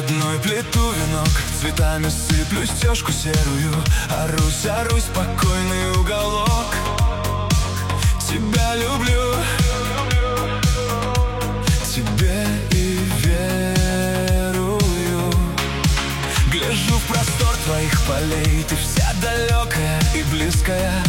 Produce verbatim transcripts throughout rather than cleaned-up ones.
одной плиту венок, цветами сыплю стежку серую. Орусь, орусь, спокойный уголок. Тебя люблю, тебе и верую. Гляжу в простор твоих полей, ты вся далекая и близкая.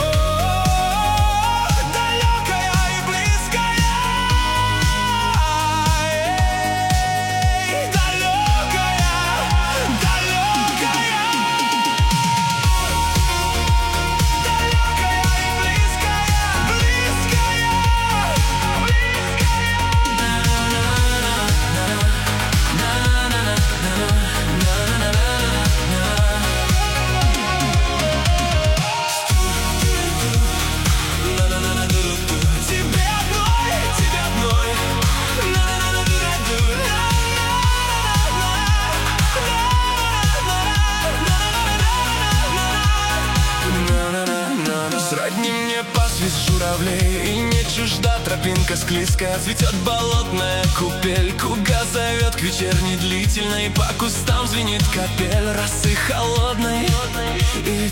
Сродни мне посвист журавлей, и не чужда тропинка склизкая. Цветет болотная купель, куга зовет к вечерней длительной. По кустам звенит капель росы холодной и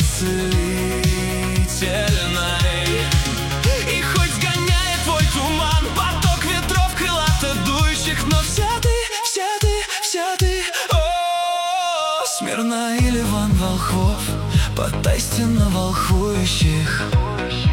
целительной. И хоть сгоняет твой туман поток ветров крылато дующих, но вся ты, вся ты, вся ты, о, Смирна или Иван Волхов, потай стена волхующих.